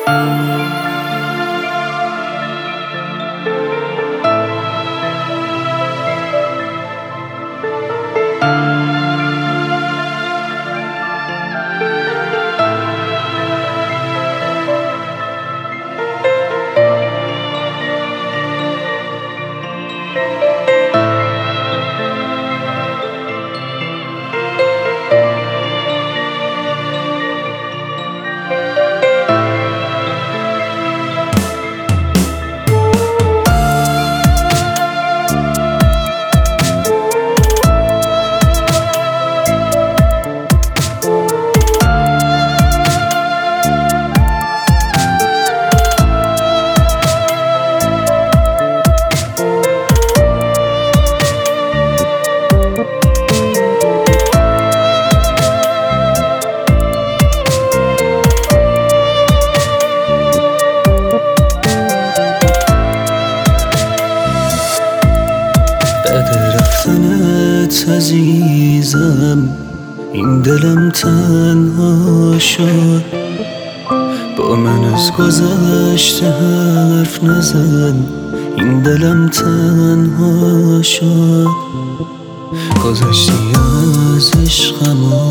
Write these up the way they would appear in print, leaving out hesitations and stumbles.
رفتنت عزیزم، این دلم تنها شد. با من از گذشته حرف نزن، این دلم تنها شد. گذشتی از عشقم و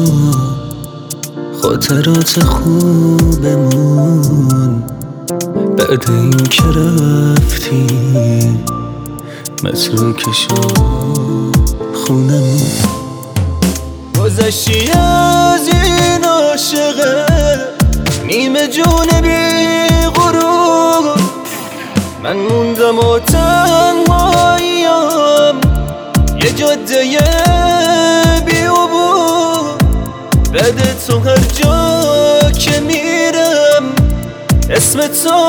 خاطرات خوبمون، بعد این که رفتی متروک شد خونمون. گذشتی از این عاشقه نیمه جون بی غرور، من موندم و تنهاییم یه جاده بی عبور. بعد تو هر جا که میرم اسم تو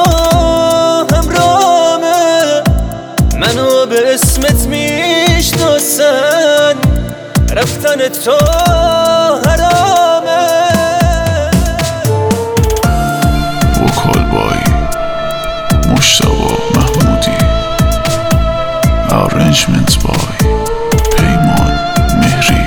همراهمه، منو به اسمت میشناسن، رفتن تو حرامه. وکال بای مشتبه محمودی، ارنجمنت بای پیمان مهری.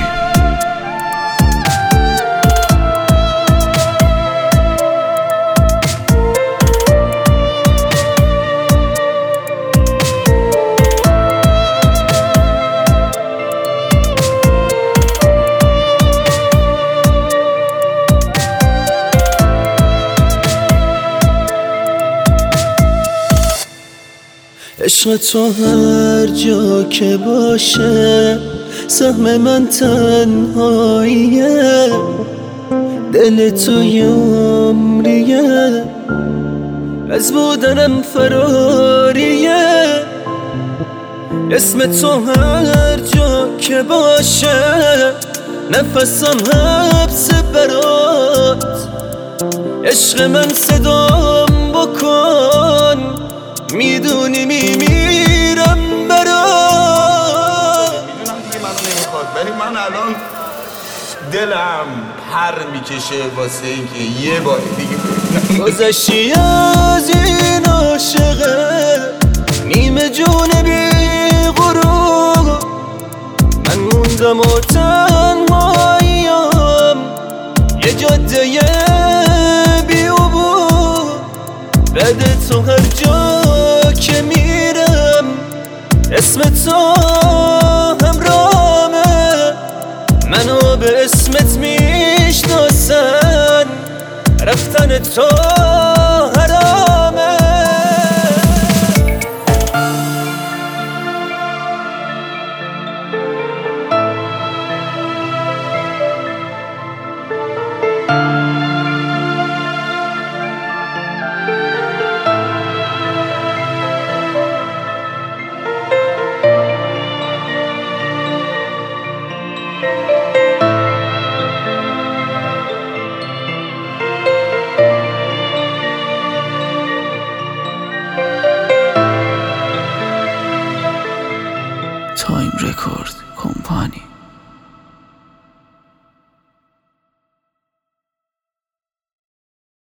عشق تو هر جا که باشه سهم من تنهاییه، دل تو عمریه، از بودنم فراریه. اسم تو هر جا که باشه نفسم حبس برات. عشق من صدام بکن، میدونی میمیرم برات. میدونم دیگه منو نمیخواد، ولی من الان دلم پر میکشه واسه اینکه یه بار دیگه گذشتی از این عاشقه نیمه جون بی غرور، من موندم و تنهاییم یه جاده بی عبور. بعد تو هر جا که میرم اسم تو همراهمه، منو به اسمت میشناسن، رفتن تو حرامه. تایم رکورد.